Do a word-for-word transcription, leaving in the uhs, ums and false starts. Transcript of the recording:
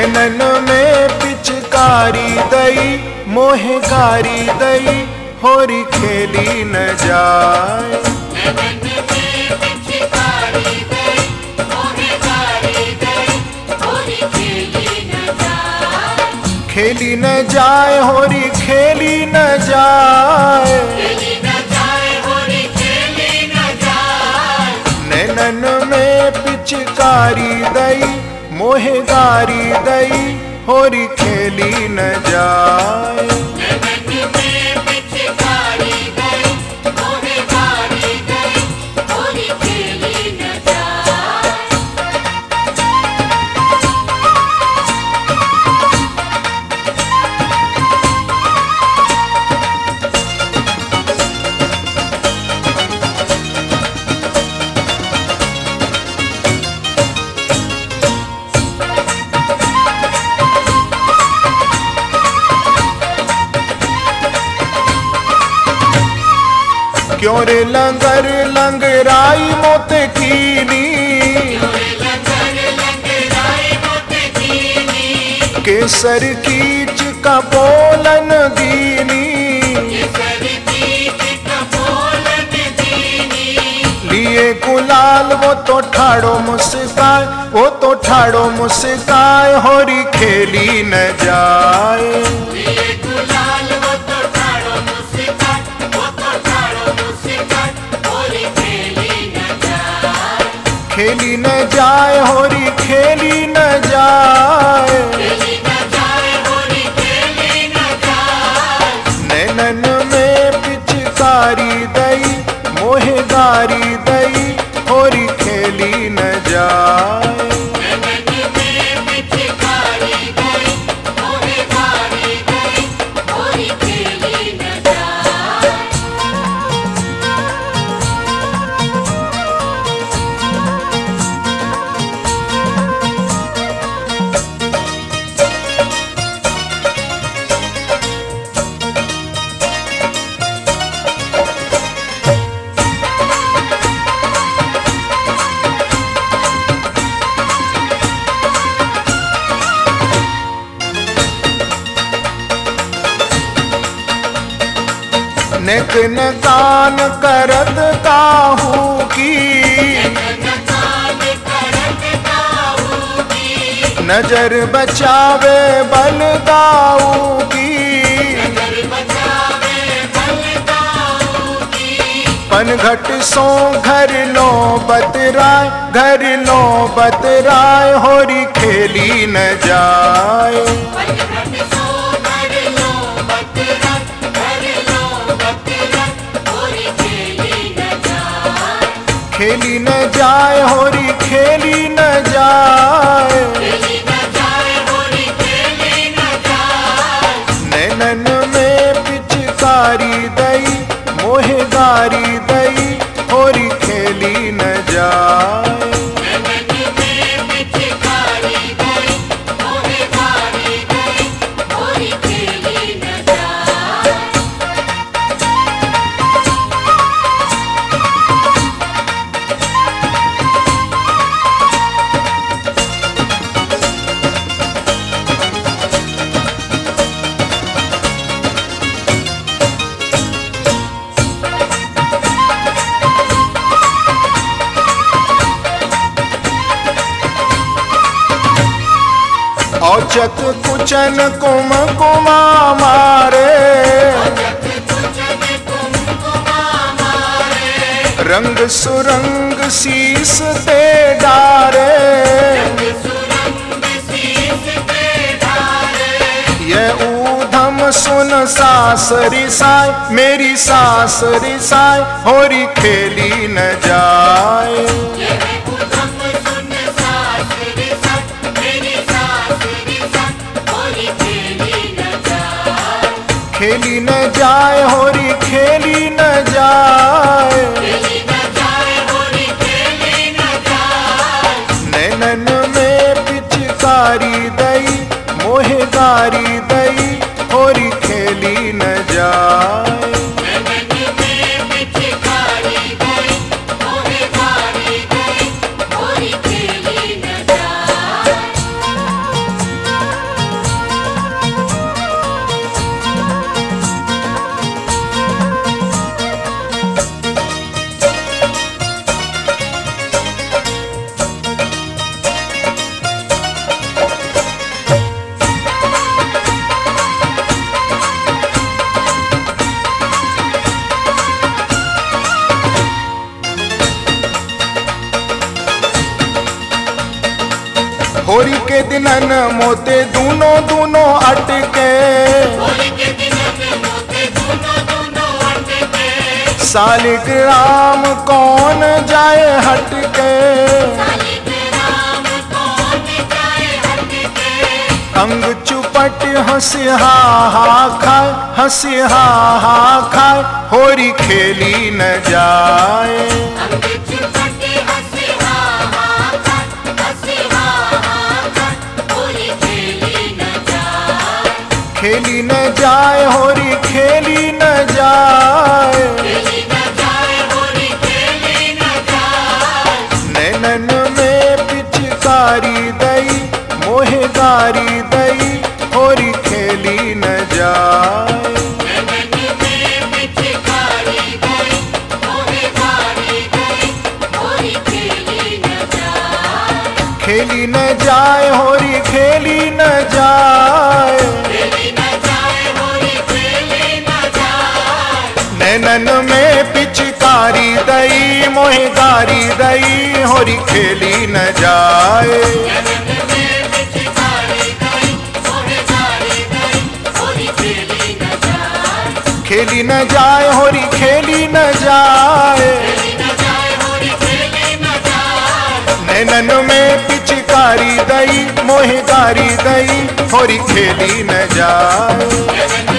नैनन में पिचकारी दई मोहे गारी दई होरी खेली न जाए। खेली न जाए होरी खेली न जाए, नैनन में पिचकारी दई मोहे गारी दई होरी खेली न जाए। क्यों रे लंगर लंगराई मोते कीनी, केसर कीच का बोलन दीनी, लिए गुलाल वो तो ठाड़ो मुस्काए, वो तो ठाड़ो मुस्काए होरी खेली न जाए। खेली न जाए होरी खेली न जाए, नैनन में पिचकारी दई मोहे गारी दई होरी खेली न जाए। नेक न कान करत काहू की, नजर बचावे बल दाऊ की, पनघट सो घर लो बतराय, घर लो बतराय होरी खेली न जाए। खेली न जाए होरी खेली न जाए, नैनन में पिचकारी दई मोहे गारी दई होरी खेली न जाए। औचक कुचन कुम कुमा मारे, रंग सुरंग शीस ते डारे, ये ऊधम सुन सास रिसाए मेरी सास रिसाए होरी खेली न जाए। खेली न जाए होरी खेली न जाए, नैनन में पिचकारी दई मोहे गारी दई होरी खेली न जाए। दिनन मोते दूनो दूनो अटके, सालिग्राम कौन जाए हटके, अंग चुपट हंसी हा हा खाए, हंसी हा हा खाए, होरी खेली न जाए। खेली न जाए होरी खेली न जाए, नैनन में पिचकारी दई, मोहगारी दई, होरी खेली न जाए। खेली न जाए होरी खेली न जाए, नैनन में पिचकारी दई, मोहगारी दई, होरी खेली न जाए। खेली न जाए होरी खेली न जाए, नैनन में पिचकारी दई, मोहगारी दई, होरी खेली न जाए।